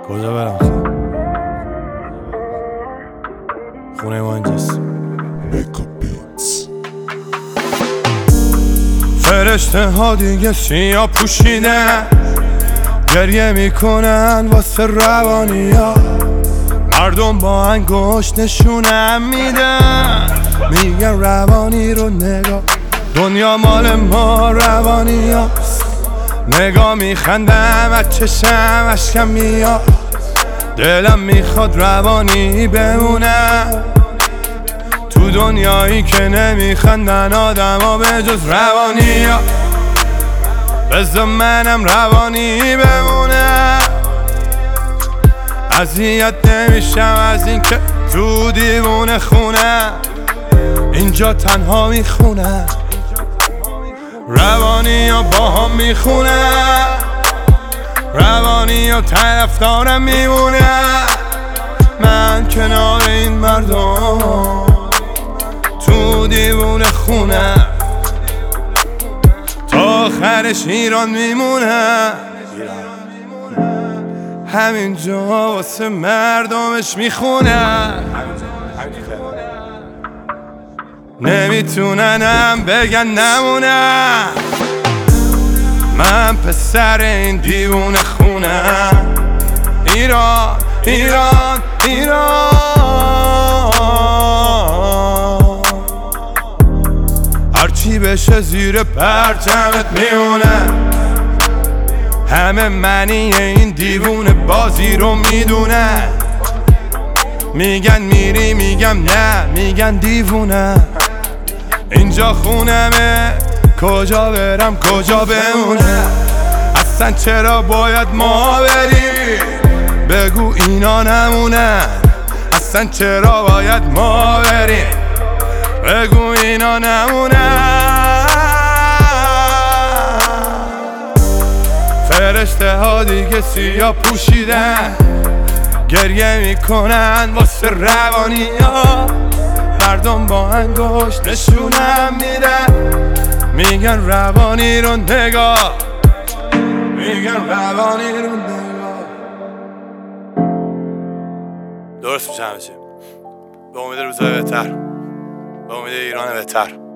کجا برم؟ خونه ما اینجاست. فرشته ها دیگه سیاه پوشیدن، گریه میکنن واسه روانی ها. مردم با انگشت نشونم میدن، میگن روانی رو نگاه، دنیا مال ما روانی هاست. نگاه میخندم از چشم اشکم میاد، دلم میخواد روانی بمونم تو دنیایی که نمیخندن آدم ها به جز روانی ها. بذار منم روانی بمونم، اذیت نمیشم از این که تو دیوونه خونه اینجا تنها میخونم. روانی ها با هم میخونم، روانی ها طرفدارم میمونم. من کنار این مردم تو دیوونه خونم، تا آخرش ایران میمونم. همینجا واسه مردمش میخونم، نمیتوننم بگن نمونم. من پسر این دیوونه خونم. ایران ایران ایران، هرچی بشه زیر پرچمت میمونم. همه معنی این دیوونه بازی رو میدونن، میگن میری میگم نه، میگن دیوونه. اینجا خونمه، کجا برم کجا بمونم؟ اصلا چرا باید ما بریم؟ بگو اینا نمونن. اصلا چرا باید ما بریم؟ بگو اینا نمونن. فرشته ها دیگه سیاه پوشیدن، گریه میکنن واسه روانی ها. مردم با انگشت نشونم میدن، میگن روانی رو نگاه، میگن روانی رو نگاه. درست میشه همه چی، به امید روزای بهتر، به امید ایران بهتر.